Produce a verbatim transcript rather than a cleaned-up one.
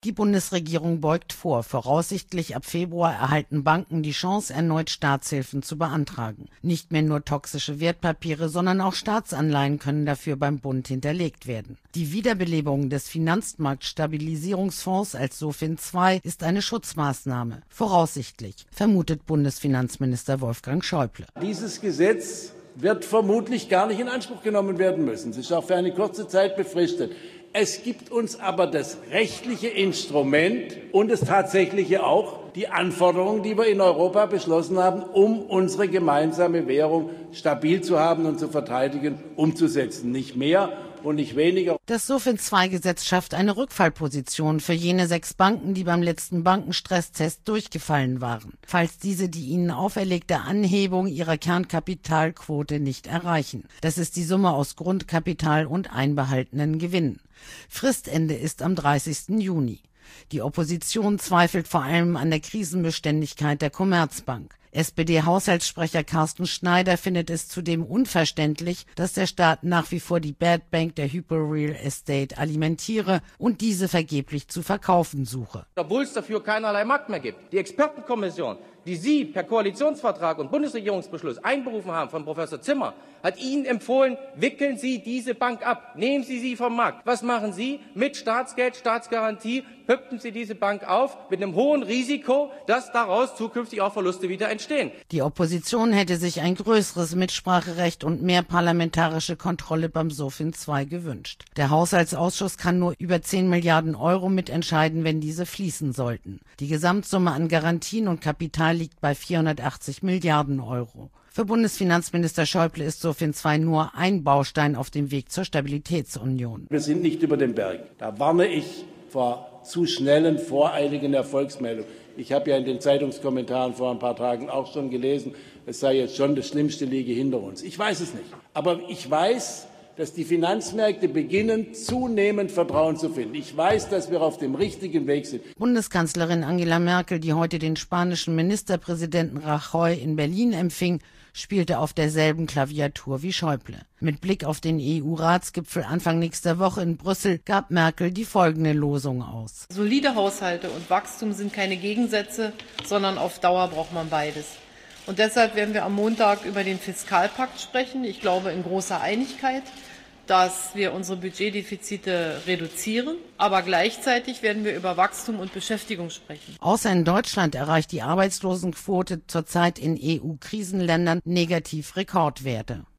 Die Bundesregierung beugt vor. Voraussichtlich ab Februar erhalten Banken die Chance, erneut Staatshilfen zu beantragen. Nicht mehr nur toxische Wertpapiere, sondern auch Staatsanleihen können dafür beim Bund hinterlegt werden. Die Wiederbelebung des Finanzmarktstabilisierungsfonds als SOFIN zwei ist eine Schutzmaßnahme. Voraussichtlich, vermutet Bundesfinanzminister Wolfgang Schäuble. Dieses Gesetz wird vermutlich gar nicht in Anspruch genommen werden müssen. Es ist auch für eine kurze Zeit befristet. Es gibt uns aber das rechtliche Instrument und das tatsächliche auch, die Anforderungen, die wir in Europa beschlossen haben, um unsere gemeinsame Währung stabil zu haben und zu verteidigen, umzusetzen. Nicht mehr und nicht weniger. Das SOFIN zwei Gesetz schafft eine Rückfallposition für jene sechs Banken, die beim letzten Bankenstresstest durchgefallen waren, falls diese die ihnen auferlegte Anhebung ihrer Kernkapitalquote nicht erreichen. Das ist die Summe aus Grundkapital und einbehaltenen Gewinnen. Fristende ist am dreißigsten Juni. Die Opposition zweifelt vor allem an der Krisenbeständigkeit der Commerzbank. S P D-Haushaltssprecher Carsten Schneider findet es zudem unverständlich, dass der Staat nach wie vor die Bad Bank der Hypo Real Estate alimentiere und diese vergeblich zu verkaufen suche. Obwohl es dafür keinerlei Markt mehr gibt. Die Expertenkommission, die Sie per Koalitionsvertrag und Bundesregierungsbeschluss einberufen haben von Professor Zimmer, hat Ihnen empfohlen, wickeln Sie diese Bank ab, nehmen Sie sie vom Markt. Was machen Sie? Mit Staatsgeld, Staatsgarantie, püpfen Sie diese Bank auf mit einem hohen Risiko, dass daraus zukünftig auch Verluste wieder entstehen. Die Opposition hätte sich ein größeres Mitspracherecht und mehr parlamentarische Kontrolle beim SOFIN zwei gewünscht. Der Haushaltsausschuss kann nur über zehn Milliarden Euro mitentscheiden, wenn diese fließen sollten. Die Gesamtsumme an Garantien und Kapital liegt bei vierhundertachtzig Milliarden Euro. Für Bundesfinanzminister Schäuble ist SOFIN zwei nur ein Baustein auf dem Weg zur Stabilitätsunion. Wir sind nicht über dem Berg. Da warne ich vor zu schnellen, voreiligen Erfolgsmeldungen. Ich habe ja in den Zeitungskommentaren vor ein paar Tagen auch schon gelesen, es sei jetzt schon das Schlimmste liege hinter uns. Ich weiß es nicht. Aber ich weiß, dass die Finanzmärkte beginnen, zunehmend Vertrauen zu finden. Ich weiß, dass wir auf dem richtigen Weg sind. Bundeskanzlerin Angela Merkel, die heute den spanischen Ministerpräsidenten Rajoy in Berlin empfing, spielte auf derselben Klaviatur wie Schäuble. Mit Blick auf den E U-Ratsgipfel Anfang nächster Woche in Brüssel gab Merkel die folgende Losung aus. Solide Haushalte und Wachstum sind keine Gegensätze, sondern auf Dauer braucht man beides. Und deshalb werden wir am Montag über den Fiskalpakt sprechen. Ich glaube in großer Einigkeit, dass wir unsere Budgetdefizite reduzieren. Aber gleichzeitig werden wir über Wachstum und Beschäftigung sprechen. Außer in Deutschland erreicht die Arbeitslosenquote zurzeit in E U-Krisenländern negativ Rekordwerte.